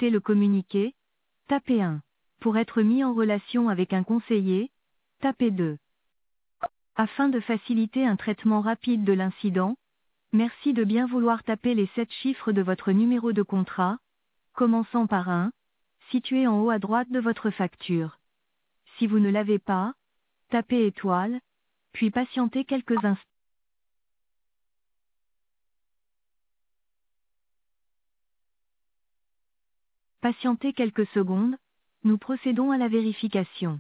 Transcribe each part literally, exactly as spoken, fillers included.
souhaitez le communiquer, tapez un. Pour être mis en relation avec un conseiller, tapez deux. Afin de faciliter un traitement rapide de l'incident, merci de bien vouloir taper les sept chiffres de votre numéro de contrat, commençant par un, situé en haut à droite de votre facture. Si vous ne l'avez pas, tapez étoile, puis patientez quelques instants. Patientez quelques secondes, nous procédons à la vérification.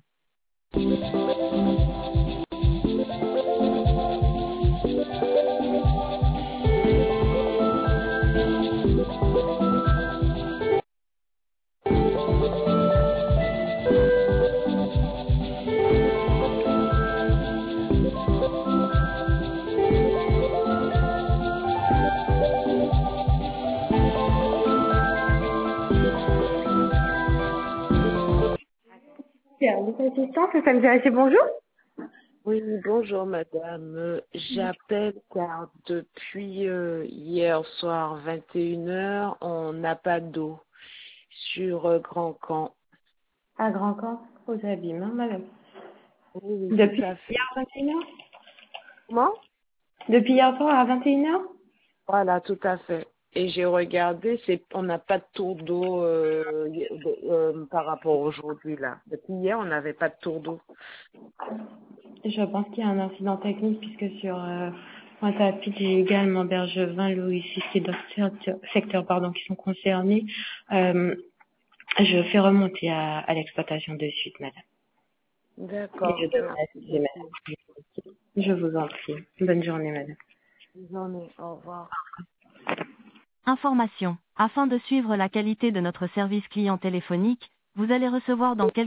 Service assistance, ça me dirait bonjour. Oui, bonjour madame. Euh, J'appelle car depuis euh, hier soir vingt et une heures, on n'a pas d'eau sur euh, Grand Camp. À Grand Camp, aux abîmes, hein, madame. Oui, oui, Depuis tout à fait. hier à vingt et une heures. Comment? Depuis hier soir à vingt et une heures. Voilà, tout à fait. Et j'ai regardé, c'est on n'a pas de tour d'eau euh, euh, par rapport à aujourd'hui là. Depuis hier, on n'avait pas de tour d'eau. Je pense qu'il y a un incident technique puisque sur euh, Pointe-à-Pitre, j'ai également Bergevin, Louis six et d'autres secteurs, secteurs pardon, qui sont concernés. Euh, je fais remonter à, à l'exploitation de suite, madame. Et je D'accord, devrais merci assister, beaucoup. madame. Je vous en prie. Bonne journée, madame. Bonne journée, au revoir. Information. Afin de suivre la qualité de notre service client téléphonique, vous allez recevoir dans quelques